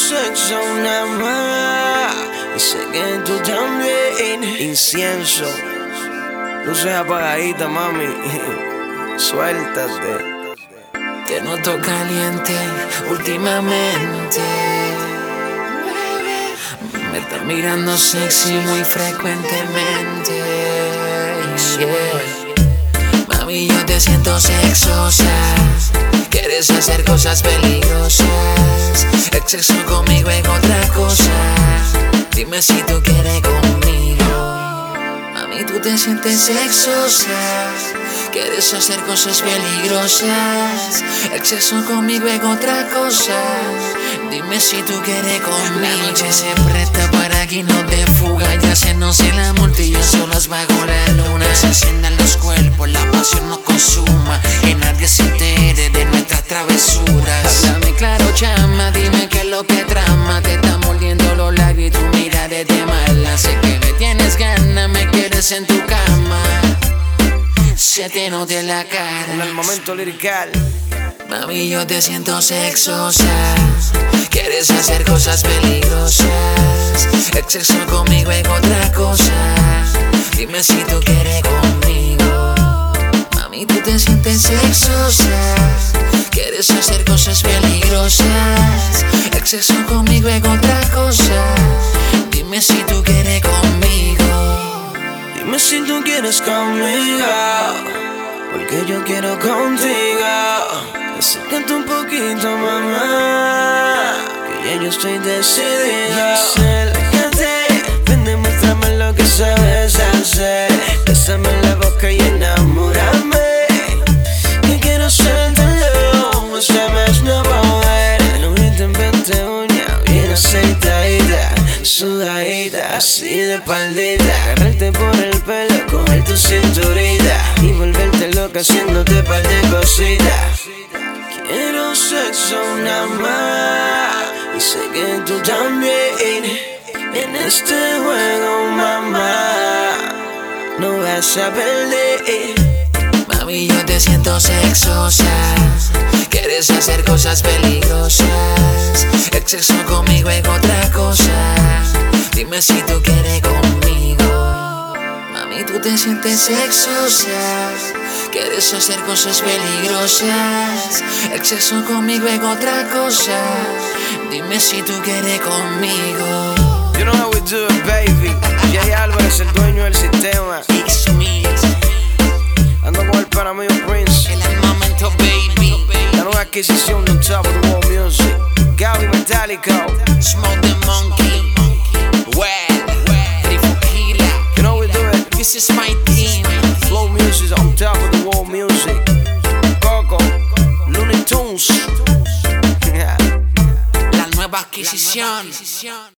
sexo nada más, y sé que tú también. Incienso, luces apagaditas, mami. Suéltate. Te noto caliente últimamente. Me estás mirando sexy muy frecuentemente. Yeah. Mami, yo te siento sexosa. Quieres hacer cosas peligrosas. El sexo conmigo es otra cosa. Dime si tú quieres conmigo. Mami, tú te sientes sexosa. Quieres hacer cosas peligrosas. El sexo conmigo es otra cosa. Dime si tú quieres conmigo. La noche se presta para que no te fuga. Ya se nos el amor y yo solas bajo la luna. Se enciendan los cuerpos, la pasión nos consuma. Y nadie se entere de nuestras travesuras. Háblame claro, chama, dime qué es lo que trama. Te están mordiendo los labios y tu mirada es de mala. Sé que me tienes ganas, me quieres en tu cama. Se te nota en la cara. En el momento lirical. Mami, yo te siento sexosa. Quieres hacer cosas peligrosas. El sexo conmigo es otra cosa. Dime si tú quieres conmigo. Mami, tú te sientes sexosa. Quieres hacer cosas peligrosas. El sexo conmigo es otra cosa. Dime si tú quieres conmigo. Dime si tú quieres conmigo, porque yo quiero contigo. Acércate un poquito, mamá, que ya yo estoy decidido. Acércate, ven, demuéstrame lo que sabes hacer. Bésame en la boca y enamórame, que quiero sértelo, esta vez no poder. No griten 20 uñas, bien aceitadita, sudadita, así de espaldita. Agarrarte por el pelo, coger tu cinturita y volverte loca haciéndote par de cositas. Quiero sexo nada más, y sé que tú también. En este juego, mamá, no vas a perder. Mami, yo te siento sexosa. Quieres hacer cosas peligrosas. El sexo conmigo es otra cosa. Dime si tú quieres conmigo. Mami, tú te sientes sexosa. Quieres hacer cosas peligrosas. El sexo conmigo es otra cosa. Dime si tú quieres conmigo. You know how we do it, baby. Jay Álvarez, el dueño del sistema. Ando con el pana mío Prince. El momento, baby. La nueva adquisición de Top of the World Music. Gaby Metallico. Smoke the monkey. You know we do it. This is my team. Flow Music on Top of the World Music. Coco, Looney Tunes. La nueva adquisición.